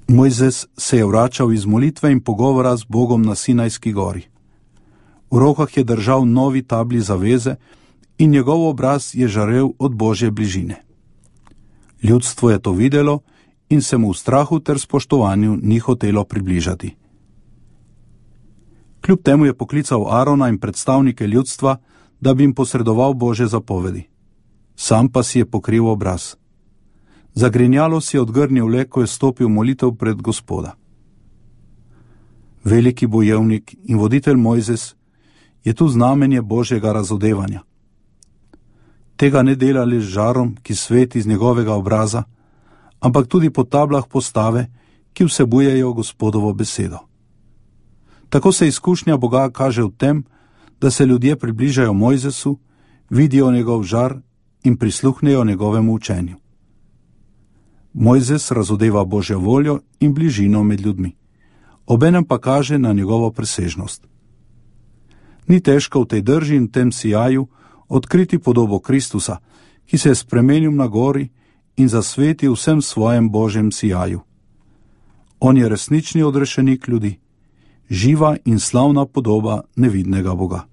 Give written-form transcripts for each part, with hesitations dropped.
Mojzes se je vračal iz molitve in pogovora z Bogom na Sinajski gori. V rokah je držal novi tabli zaveze in njegov obraz je žarel od Božje bližine. Ljudstvo je to videlo in se mu v strahu ter spoštovanju ni hotelo približati. Kljub temu je poklical Arona in predstavnike ljudstva, da bi jim posredoval Božje zapovedi. Sam pa si je pokril obraz. Zagrinjalo si je odgrnil le, ko je stopil molitev pred Gospoda. Veliki bojevnik in voditelj Mojzes je tu znamenje Božjega razodevanja. Tega ne dela le z žarom, ki sveti iz njegovega obraza, ampak tudi po tablah postave, ki vsebujejo Gospodovo besedo. Tako se izkušnja Boga kaže v tem, da se ljudje približajo Mojzesu, vidijo njegov žar in prisluhnejo njegovemu učenju. Mojzes razodeva Božjo voljo in bližino med ljudmi, obenem pa kaže na njegovo presežnost. Ni težko v tej drži in tem sijaju odkriti podobo Kristusa, ki se je spremenil na gori in zasveti vsem svojem Božjem sijaju. On je resnični odrešenik ljudi, živa in slavna podoba nevidnega Boga.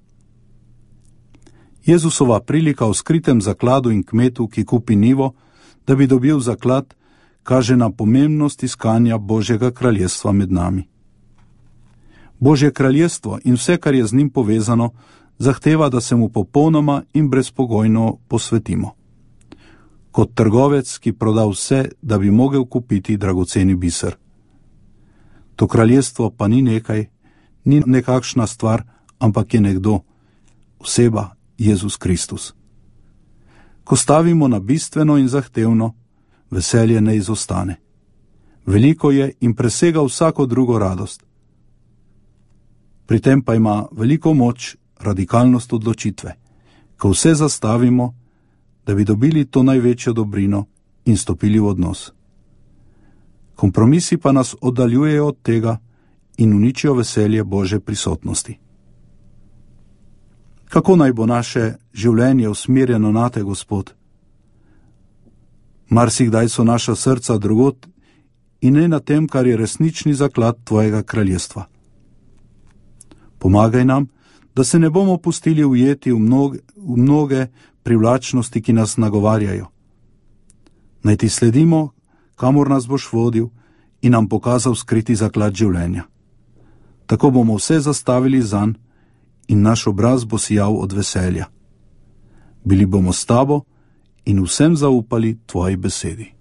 Jezusova prilika o skritem zakladu in kmetu, ki kupi njivo, da bi dobil zaklad, kaže na pomembnost iskanja Božjega kraljestva med nami. Božje kraljestvo in vse, kar je z njim povezano, zahteva, da se mu popolnoma in brezpogojno posvetimo. Kot trgovec, ki proda vse, da bi mogel kupiti dragoceni biser. To kraljestvo pa ni nekaj, ni nekakšna stvar, ampak je nekdo, oseba Jezus Kristus. Ko stavimo na bistveno in zahtevno, veselje ne izostane. Veliko je in presega vsako drugo radost. Pri tem pa ima veliko moč radikalnost odločitve, ko vse zastavimo, da bi dobili to največjo dobrino in stopili v odnos. Kompromisi pa nas oddaljujejo od tega in uničijo veselje Božje prisotnosti. Kako naj bo naše življenje usmerjeno na te, Gospod? Marsikdaj so naša srca drugod in ne na tem, kar je resnični zaklad Tvojega kraljestva. Pomagaj nam, da se ne bomo pustili ujeti v mnoge privlačnosti, ki nas nagovarjajo. Naj Ti sledimo, kamor nas boš vodil in nam pokazal skriti zaklad življenja. Tako bomo vse zastavili zanj in naš obraz bo sijal od veselja. Bili bomo s Tabo in vsem zaupali Tvoji besedi.